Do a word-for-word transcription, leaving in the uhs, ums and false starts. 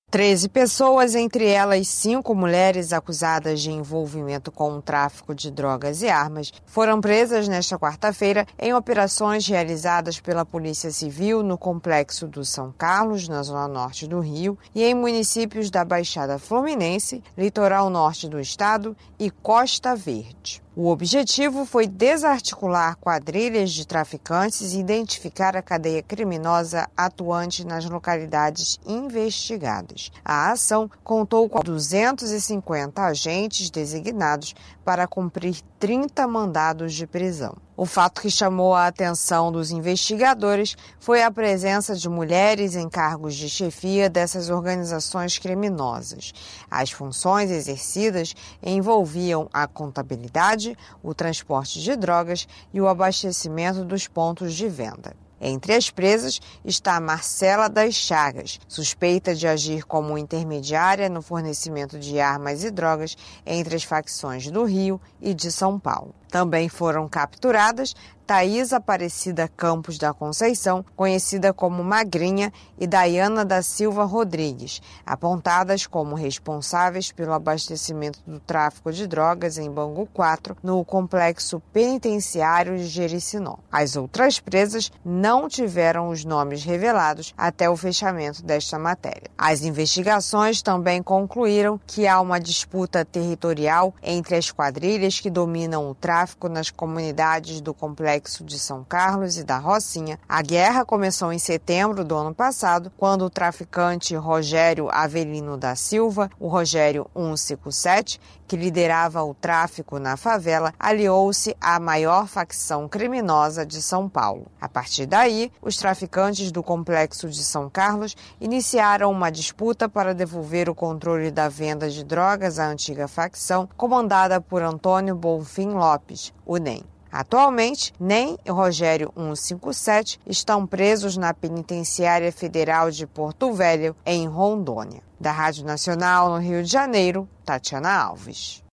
Treze pessoas, entre elas cinco mulheres acusadas de envolvimento com o tráfico de drogas e armas, foram presas nesta quarta-feira em operações realizadas pela Polícia Civil no Complexo do São Carlos, na zona norte do Rio, e em municípios da Baixada Fluminense, litoral norte do estado e Costa Verde. O objetivo foi desarticular quadrilhas de traficantes e identificar a cadeia criminosa atuante nas localidades investigadas. A ação contou com duzentos e cinquenta agentes designados para cumprir trinta mandados de prisão. O fato que chamou a atenção dos investigadores foi a presença de mulheres em cargos de chefia dessas organizações criminosas. As funções exercidas envolviam a contabilidade, o transporte de drogas e o abastecimento dos pontos de venda. Entre as presas está Marcela das Chagas, suspeita de agir como intermediária no fornecimento de armas e drogas entre as facções do Rio e de São Paulo. Também foram capturadas Thaís Aparecida Campos da Conceição, conhecida como Magrinha, e Daiana da Silva Rodrigues, apontadas como responsáveis pelo abastecimento do tráfico de drogas em Bangu quatro, no complexo penitenciário de Jericinó. As outras presas não tiveram os nomes revelados até o fechamento desta matéria. As investigações também concluíram que há uma disputa territorial entre as quadrilhas que dominam o tráfico nas comunidades do complexo de São Carlos e da Rocinha. A guerra começou em setembro do ano passado, quando o traficante Rogério Avelino da Silva, o Rogério cento e cinquenta e sete, que liderava o tráfico na favela, aliou-se à maior facção criminosa de São Paulo. A partir daí, os traficantes do complexo de São Carlos iniciaram uma disputa para devolver o controle da venda de drogas à antiga facção, comandada por Antônio Bonfim Lopes, o N E M. Atualmente, N E M e Rogério cento e cinquenta e sete estão presos na Penitenciária Federal de Porto Velho, em Rondônia. Da Rádio Nacional, no Rio de Janeiro, Tatiana Alves.